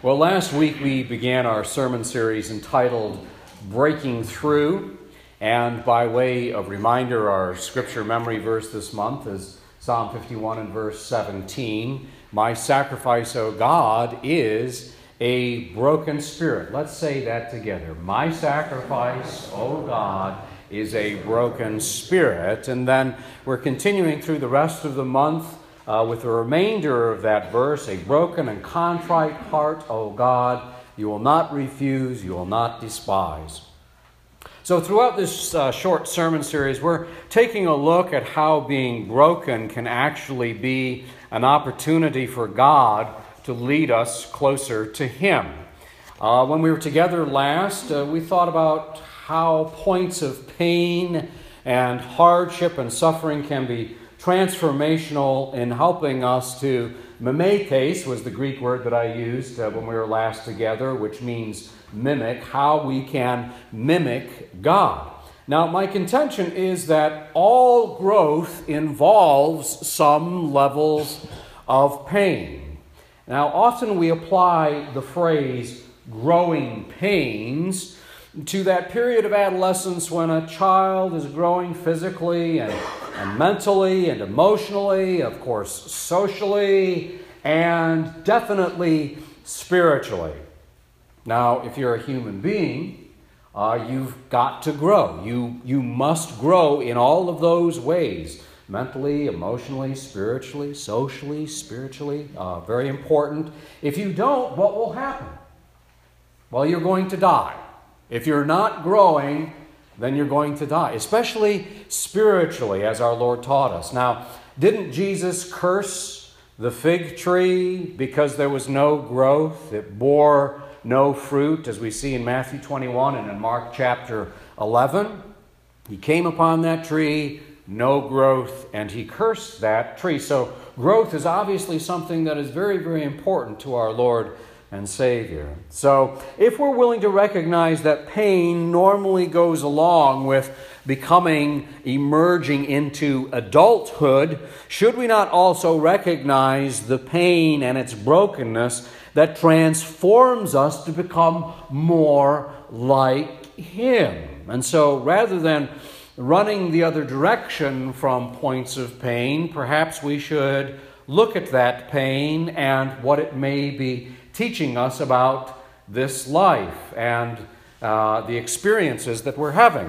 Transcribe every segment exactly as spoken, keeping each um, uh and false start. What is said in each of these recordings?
Well, last week we began our sermon series entitled Breaking Through. And by way of reminder, our scripture memory verse this month is Psalm fifty-one and verse seventeen. My sacrifice, O God, is a broken spirit. Let's say that together. My sacrifice, O God, is a broken spirit. And then we're continuing through the rest of the month Uh, with the remainder of that verse, a broken and contrite heart, O God, you will not refuse, you will not despise. So throughout this uh, short sermon series, we're taking a look at how being broken can actually be an opportunity for God to lead us closer to Him. Uh, when we were together last, uh, we thought about how points of pain and hardship and suffering can be transformational in helping us to, mimetes was the Greek word that I used uh, when we were last together, which means mimic, how we can mimic God. Now, my contention is that all growth involves some levels of pain. Now, often we apply the phrase growing pains to that period of adolescence when a child is growing physically and, and mentally and emotionally, of course, socially, and definitely spiritually. Now, if you're a human being, uh, you've got to grow. You, you must grow in all of those ways. Mentally, emotionally, spiritually, socially, spiritually. Uh, very important. If you don't, what will happen? Well, you're going to die. If you're not growing, then you're going to die, especially spiritually, as our Lord taught us. Now, didn't Jesus curse the fig tree because there was no growth? It bore no fruit, as we see in Matthew twenty-one and in Mark chapter eleven. He came upon that tree, no growth, and he cursed that tree. So growth is obviously something that is very, very important to our Lord and Savior. So if we're willing to recognize that pain normally goes along with becoming, emerging into adulthood, should we not also recognize the pain and its brokenness that transforms us to become more like Him? And so rather than running the other direction from points of pain, perhaps we should look at that pain and what it may be teaching us about this life and uh, the experiences that we're having.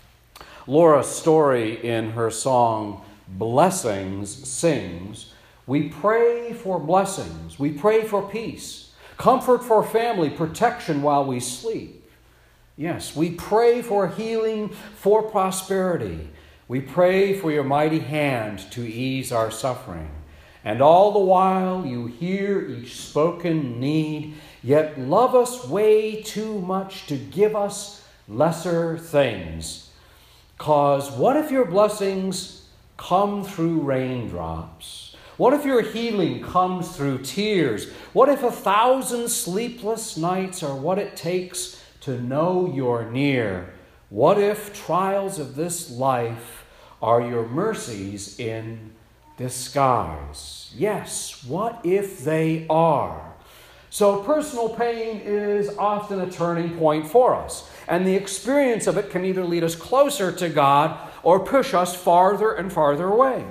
Laura Story, in her song Blessings, sings, we pray for blessings, we pray for peace, comfort for family, protection while we sleep. Yes, we pray for healing, for prosperity. We pray for your mighty hand to ease our suffering. And all the while you hear each spoken need, yet love us way too much to give us lesser things. 'Cause what if your blessings come through raindrops? What if your healing comes through tears? What if a thousand sleepless nights are what it takes to know you're near? What if trials of this life are your mercies in disguise? Yes, what if they are? So personal pain is often a turning point for us, and the experience of it can either lead us closer to God or push us farther and farther away.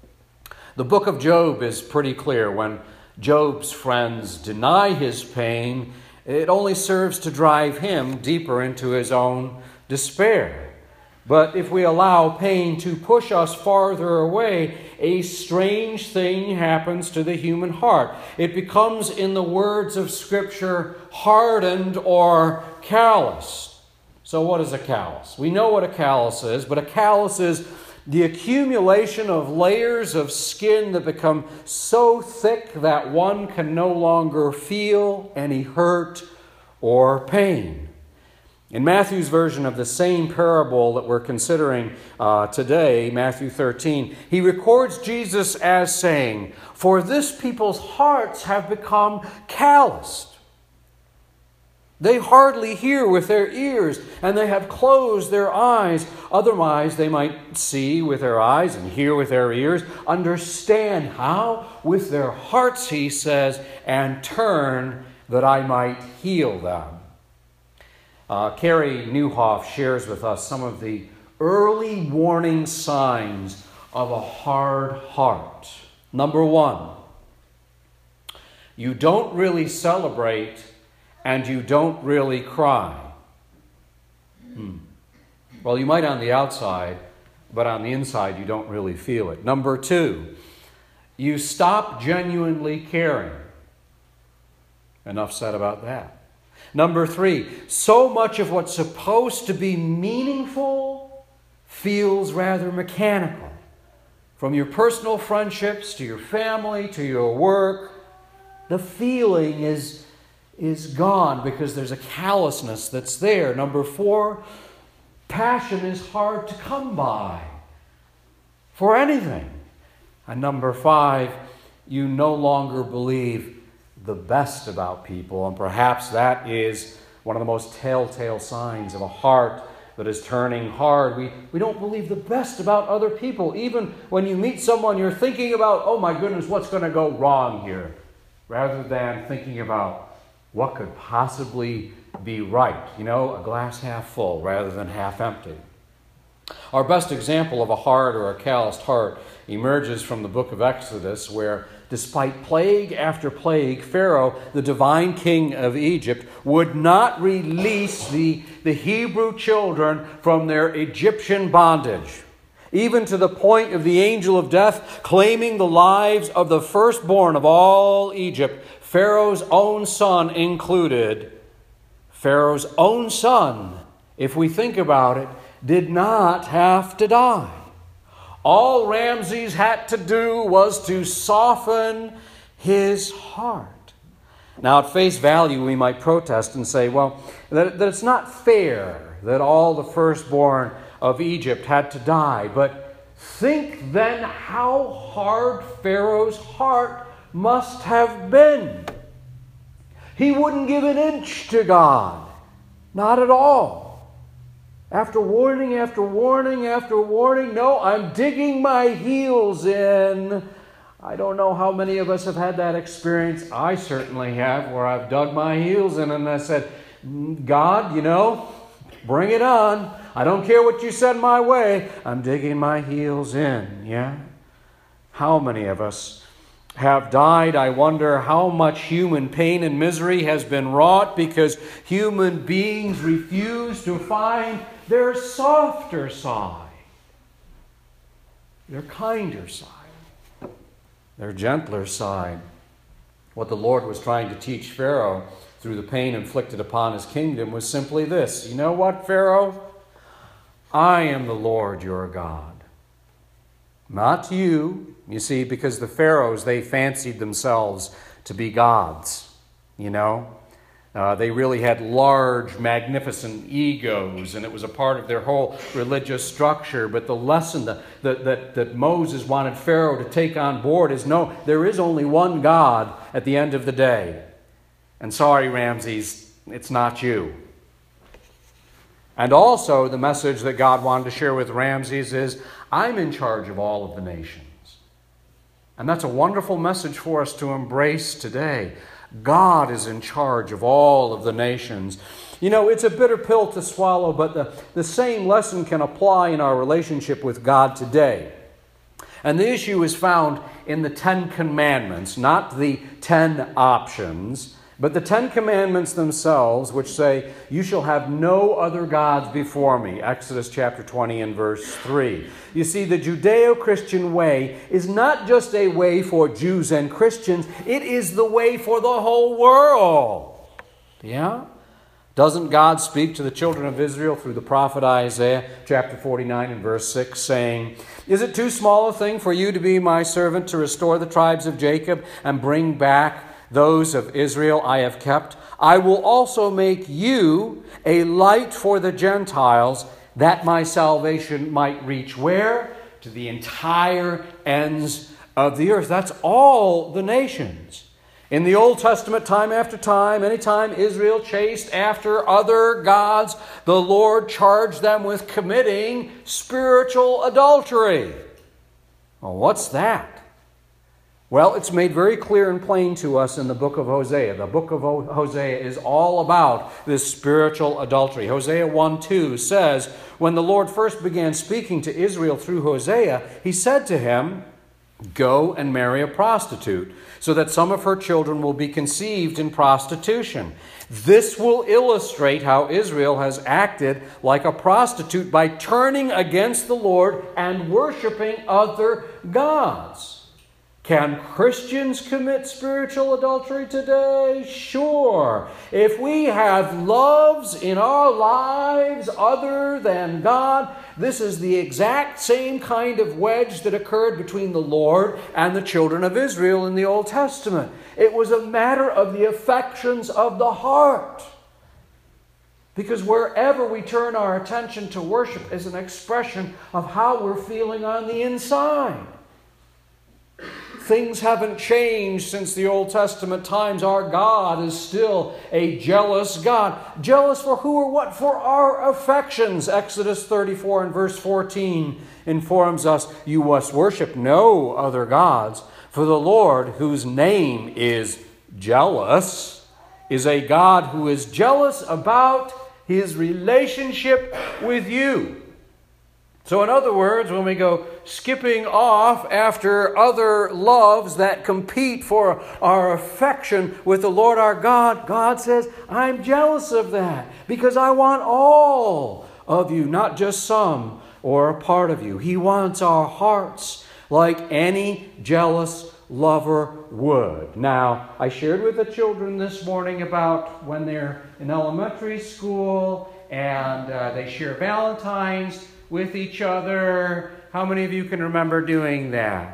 The book of Job is pretty clear. When Job's friends deny his pain, it only serves to drive him deeper into his own despair. But if we allow pain to push us farther away, a strange thing happens to the human heart. It becomes, in the words of Scripture, hardened or calloused. So what is a callus? We know what a callus is, but a callus is the accumulation of layers of skin that become so thick that one can no longer feel any hurt or pain. In Matthew's version of the same parable that we're considering uh, today, Matthew thirteen, he records Jesus as saying, "For this people's hearts have become calloused." They hardly hear with their ears, and they have closed their eyes. Otherwise, they might see with their eyes and hear with their ears, understand how? With their hearts, he says, and turn that I might heal them. Uh, Carrie Newhoff shares with us some of the early warning signs of a hard heart. Number one, you don't really celebrate and you don't really cry. Hmm. Well, you might on the outside, but on the inside you don't really feel it. Number two, you stop genuinely caring. Enough said about that. Number three, so much of what's supposed to be meaningful feels rather mechanical. From your personal friendships to your family to your work, the feeling is, is gone because there's a callousness that's there. Number four, passion is hard to come by for anything. And number five, you no longer believe the best about people, and perhaps that is one of the most telltale signs of a heart that is turning hard. We, we don't believe the best about other people. Even when you meet someone, you're thinking about, oh my goodness, what's going to go wrong here? Rather than thinking about what could possibly be right. You know, a glass half full rather than half empty. Our best example of a hard or a calloused heart emerges from the book of Exodus, where despite plague after plague, Pharaoh, the divine king of Egypt, would not release the, the Hebrew children from their Egyptian bondage, even to the point of the angel of death claiming the lives of the firstborn of all Egypt, Pharaoh's own son included. Pharaoh's own son, if we think about it, did not have to die. All Ramses had to do was to soften his heart. Now, at face value, we might protest and say, well, that, that it's not fair that all the firstborn of Egypt had to die. But think then how hard Pharaoh's heart must have been. He wouldn't give an inch to God. Not at all. After warning after warning after warning, no, I'm digging my heels in. I don't know how many of us have had that experience. I certainly have, where I've dug my heels in and I said, God, you know, bring it on. I don't care what you send my way. I'm digging my heels in, yeah? How many of us have died? I wonder how much human pain and misery has been wrought because human beings refuse to find their softer side, their kinder side, their gentler side. What the Lord was trying to teach Pharaoh through the pain inflicted upon his kingdom was simply this. You know what, Pharaoh? I am the Lord your God. Not you. You see, because the pharaohs, they fancied themselves to be gods, you know. Uh, they really had large, magnificent egos, and it was a part of their whole religious structure. But the lesson that, that, that, that Moses wanted Pharaoh to take on board is, no, there is only one God at the end of the day. And sorry, Ramses, it's not you. And also the message that God wanted to share with Ramses is, I'm in charge of all of the nations. And that's a wonderful message for us to embrace today. God is in charge of all of the nations. You know, it's a bitter pill to swallow, but the, the same lesson can apply in our relationship with God today. And the issue is found in the Ten Commandments, not the ten options, but the Ten Commandments themselves, which say, you shall have no other gods before me. Exodus chapter twenty and verse three. You see, the Judeo-Christian way is not just a way for Jews and Christians. It is the way for the whole world. Yeah? Doesn't God speak to the children of Israel through the prophet Isaiah chapter forty-nine and verse six, saying, is it too small a thing for you to be my servant to restore the tribes of Jacob and bring back those of Israel I have kept? I will also make you a light for the Gentiles, that my salvation might reach where? To the entire ends of the earth. That's all the nations. In the Old Testament, time after time, anytime Israel chased after other gods, the Lord charged them with committing spiritual adultery. Well, what's that? Well, it's made very clear and plain to us in the book of Hosea. The book of Hosea is all about this spiritual adultery. Hosea one two says, when the Lord first began speaking to Israel through Hosea, he said to him, "Go and marry a prostitute, so that some of her children will be conceived in prostitution. This will illustrate how Israel has acted like a prostitute by turning against the Lord and worshiping other gods." Can Christians commit spiritual adultery today? Sure. If we have loves in our lives other than God, this is the exact same kind of wedge that occurred between the Lord and the children of Israel in the Old Testament. It was a matter of the affections of the heart. Because wherever we turn our attention to worship is an expression of how we're feeling on the inside. Things haven't changed since the Old Testament times. Our God is still a jealous God. Jealous for who or what? For our affections. Exodus thirty-four and verse fourteen informs us, "You must worship no other gods, for the Lord, whose name is jealous, is a God who is jealous about his relationship with you." So in other words, when we go skipping off after other loves that compete for our affection with the Lord our God, God says, I'm jealous of that because I want all of you, not just some or a part of you. He wants our hearts like any jealous lover would. Now, I shared with the children this morning about when they're in elementary school and uh, they share Valentines with each other. How many of you can remember doing that?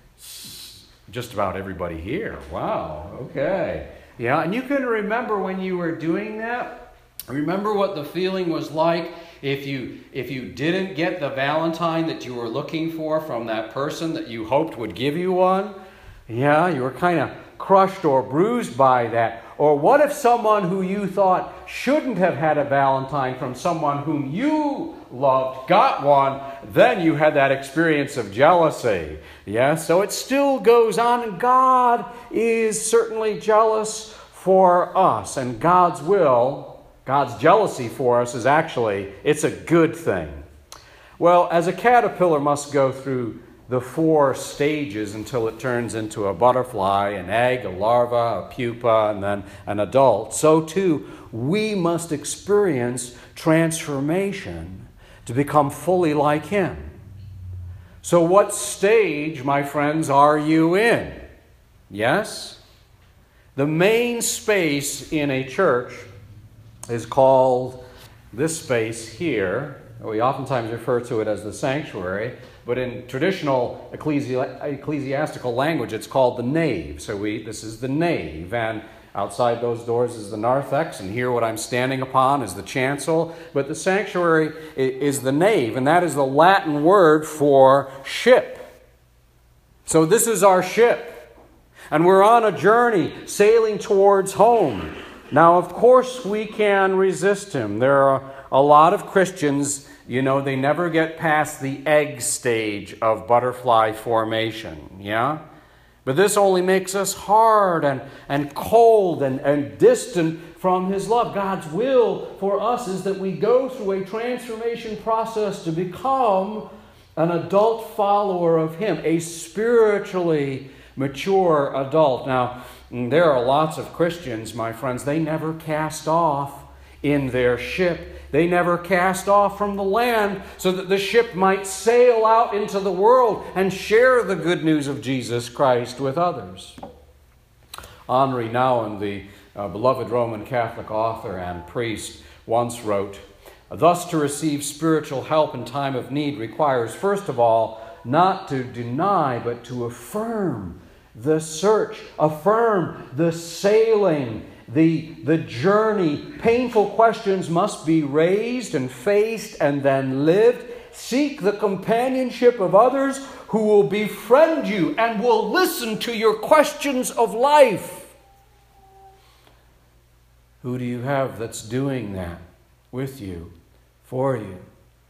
Just about everybody here. Wow, okay. Yeah, and you can remember when you were doing that. Remember what the feeling was like if you if you didn't get the Valentine that you were looking for from that person that you hoped would give you one? Yeah, you were kind of crushed or bruised by that. Or what if someone who you thought shouldn't have had a Valentine from someone whom you loved got one? Then you had that experience of jealousy. Yeah, so it still goes on, and God is certainly jealous for us. And God's will, God's jealousy for us is actually, it's a good thing. Well, as a caterpillar must go through the four stages until it turns into a butterfly, an egg, a larva, a pupa, and then an adult, so too we must experience transformation to become fully like Him. So what stage, my friends, are you in? Yes? The main space in a church is called this space here. We oftentimes refer to it as the sanctuary. But in traditional ecclesi- ecclesiastical language, it's called the nave. So we this is the nave, and outside those doors is the narthex, and here what I'm standing upon is the chancel. But the sanctuary is the nave, and that is the Latin word for ship. So this is our ship, and we're on a journey sailing towards home. Now, of course, we can resist him. There are a lot of Christians, you know, they never get past the egg stage of butterfly formation, yeah? But this only makes us hard and, and cold and, and distant from His love. God's will for us is that we go through a transformation process to become an adult follower of Him, a spiritually mature adult. Now, there are lots of Christians, my friends, they never cast off in their ship. They never cast off from the land so that the ship might sail out into the world and share the good news of Jesus Christ with others. Henri Nouwen, the uh, beloved Roman Catholic author and priest, once wrote, "Thus to receive spiritual help in time of need requires, first of all, not to deny, but to affirm the search, affirm the sailing, The, the journey. Painful questions must be raised and faced and then lived. Seek the companionship of others who will befriend you and will listen to your questions of life. Who do you have that's doing that with you, for you?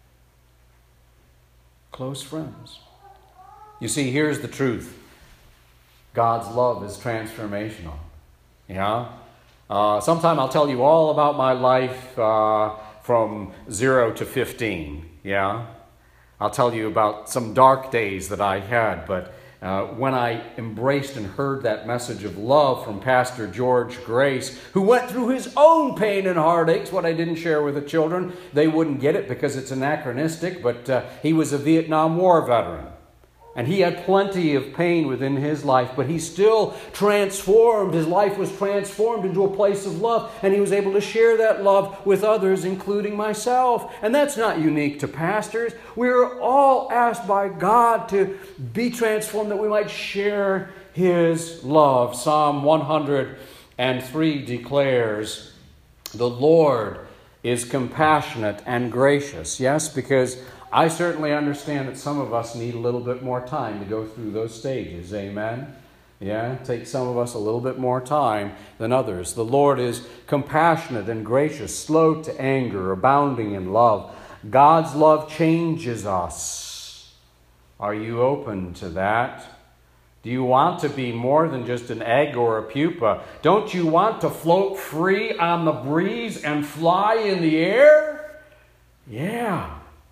Close friends. You see, here's the truth. God's love is transformational. Yeah? Uh, sometime I'll tell you all about my life uh, from zero to fifteen. Yeah? I'll tell you about some dark days that I had, but uh, when I embraced and heard that message of love from Pastor George Grace, who went through his own pain and heartaches, what I didn't share with the children, they wouldn't get it because it's anachronistic, but uh, he was a Vietnam War veteran. And he had plenty of pain within his life, but he still transformed. His life was transformed into a place of love, and he was able to share that love with others, including myself. And that's not unique to pastors. We're all asked by God to be transformed that we might share His love. Psalm one hundred three declares, "The Lord is compassionate and gracious." Yes, because I certainly understand that some of us need a little bit more time to go through those stages. Amen? Yeah, it takes some of us a little bit more time than others. The Lord is compassionate and gracious, slow to anger, abounding in love. God's love changes us. Are you open to that? Do you want to be more than just an egg or a pupa? Don't you want to float free on the breeze and fly in the air? Yeah.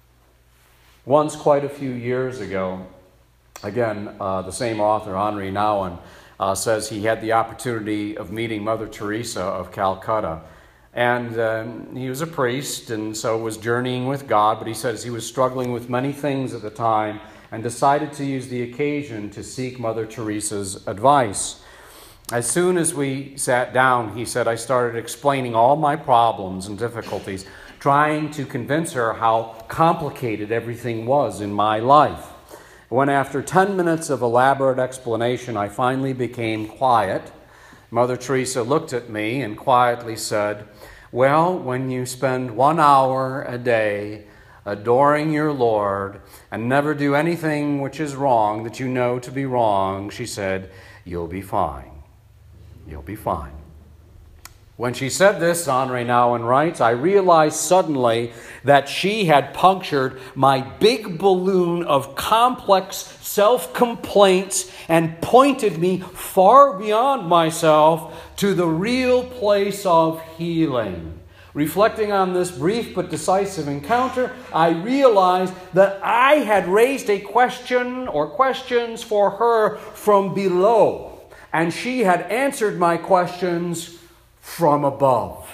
Once, quite a few years ago, again, uh, the same author, Henri Nouwen, uh, says he had the opportunity of meeting Mother Teresa of Calcutta. And um, he was a priest and so was journeying with God, but he says he was struggling with many things at the time and decided to use the occasion to seek Mother Teresa's advice. As soon as we sat down, he said, I started explaining all my problems and difficulties, trying to convince her how complicated everything was in my life. When after ten minutes of elaborate explanation, I finally became quiet, Mother Teresa looked at me and quietly said, well, when you spend one hour a day adoring your Lord and never do anything which is wrong that you know to be wrong, she said, you'll be fine. You'll be fine. When she said this, Henri Nouwen writes, I realized suddenly that she had punctured my big balloon of complex self-complaints and pointed me far beyond myself to the real place of healing. Reflecting on this brief but decisive encounter, I realized that I had raised a question or questions for her from below, and she had answered my questions from above.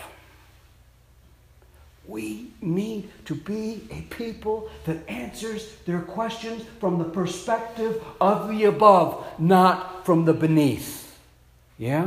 We need to be a people that answers their questions from the perspective of the above, not from the beneath. Yeah?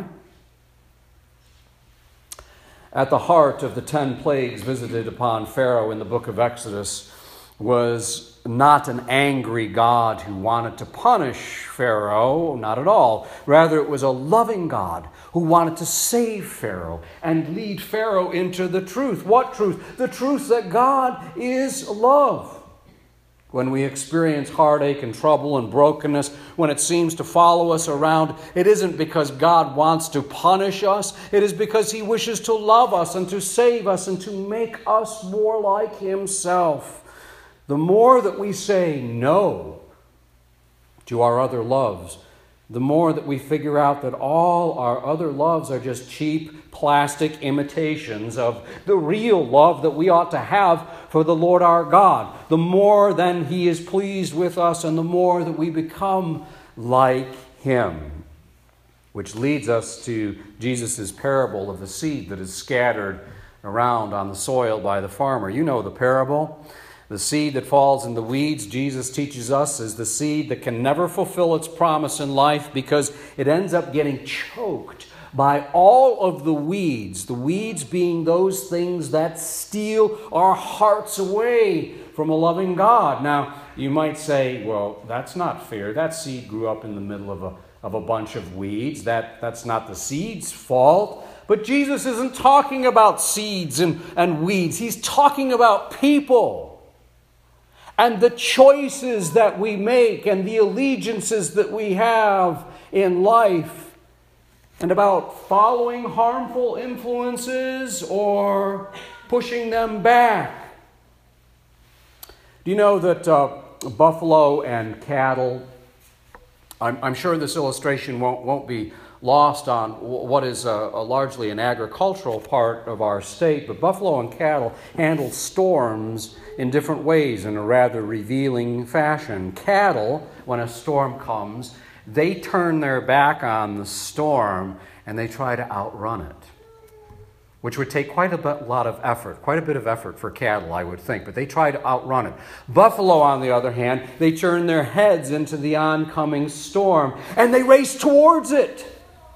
At the heart of the ten plagues visited upon Pharaoh in the book of Exodus was not an angry God who wanted to punish Pharaoh, not at all. Rather, it was a loving God who wanted to save Pharaoh and lead Pharaoh into the truth. What truth? The truth that God is love. When we experience heartache and trouble and brokenness, when it seems to follow us around, it isn't because God wants to punish us. It is because He wishes to love us and to save us and to make us more like Himself. The more that we say no to our other loves, the more that we figure out that all our other loves are just cheap plastic imitations of the real love that we ought to have for the Lord our God. The more then He is pleased with us and the more that we become like Him. Which leads us to Jesus' parable of the seed that is scattered around on the soil by the farmer. You know the parable. The seed that falls in the weeds, Jesus teaches us, is the seed that can never fulfill its promise in life because it ends up getting choked by all of the weeds. The weeds being those things that steal our hearts away from a loving God. Now, you might say, well, that's not fair. That seed grew up in the middle of a, of a bunch of weeds. That, that's not the seed's fault. But Jesus isn't talking about seeds and, and weeds. He's talking about people. And the choices that we make and the allegiances that we have in life. and about following harmful influences or pushing them back. Do you know that uh, buffalo and cattle, I'm, I'm sure this illustration won't, won't be lost on what is a, a largely an agricultural part of our state, but buffalo and cattle handle storms in different ways in a rather revealing fashion. Cattle, when a storm comes, they turn their back on the storm and they try to outrun it, which would take quite a bit, lot of effort, quite a bit of effort for cattle, I would think, but they try to outrun it. Buffalo, on the other hand, they turn their heads into the oncoming storm and they race towards it.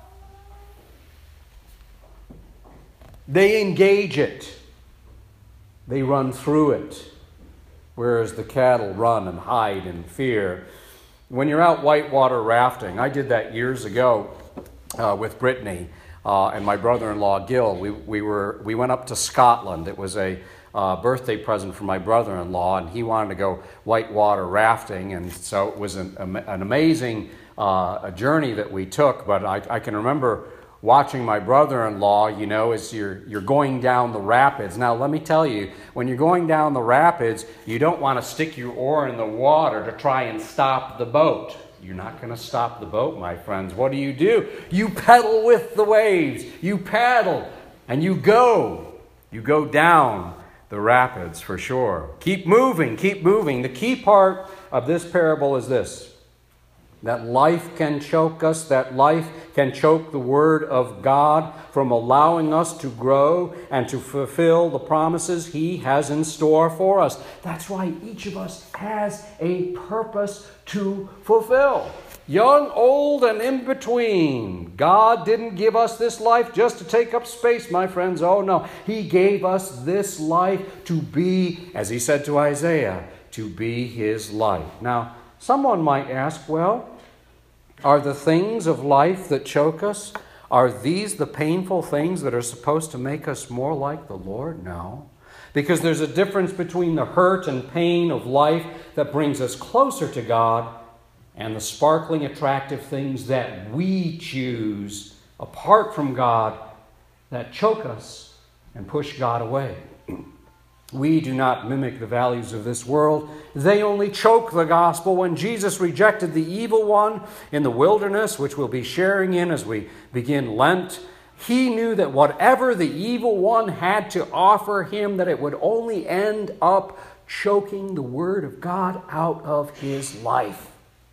They engage it. They run through it, whereas the cattle run and hide in fear. When you're out whitewater rafting, I did that years ago uh, with Brittany uh, and my brother-in-law Gil. We we were we went up to Scotland. It was a uh, birthday present for my brother-in-law, and he wanted to go whitewater rafting, and so it was an, an amazing uh, a journey that we took. But I, I can remember watching my brother-in-law, you know, as you're you're going down the rapids. Now, let me tell you, when you're going down the rapids, you don't want to stick your oar in the water to try and stop the boat. You're not going to stop the boat, my friends. What do you do? You pedal with the waves. You paddle and you go. You go down the rapids for sure. Keep moving, keep moving. The key part of this parable is this: that life can choke us, that life can choke the Word of God from allowing us to grow and to fulfill the promises He has in store for us. That's why each of us has a purpose to fulfill. Young, old, and in between. God didn't give us this life just to take up space, my friends. Oh no, He gave us this life to be, as He said to Isaiah, to be His light. Now, someone might ask, well, are the things of life that choke us, are these the painful things that are supposed to make us more like the Lord? No. Because there's a difference between the hurt and pain of life that brings us closer to God and the sparkling, attractive things that we choose apart from God that choke us and push God away. We do not mimic the values of this world. They only choke the gospel. When Jesus rejected the evil one in the wilderness, which we'll be sharing in as we begin Lent, He knew that whatever the evil one had to offer him, that it would only end up choking the Word of God out of his life.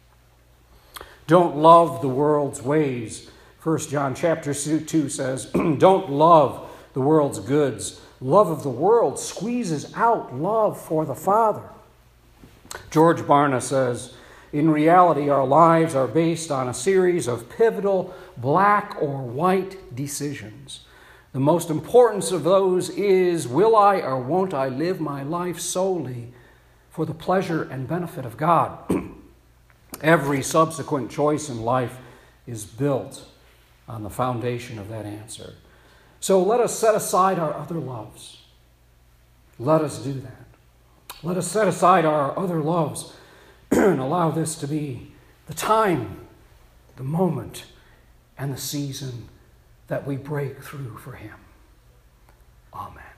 Don't love the world's ways. First John chapter two says, don't love the world's goods. Love of the world squeezes out love for the Father. George Barna says, in reality, our lives are based on a series of pivotal black or white decisions. The most important of those is, will I or won't I live my life solely for the pleasure and benefit of God? Every subsequent choice in life is built on the foundation of that answer. So let us set aside our other loves. Let us do that. Let us set aside our other loves and allow this to be the time, the moment, and the season that we break through for Him. Amen.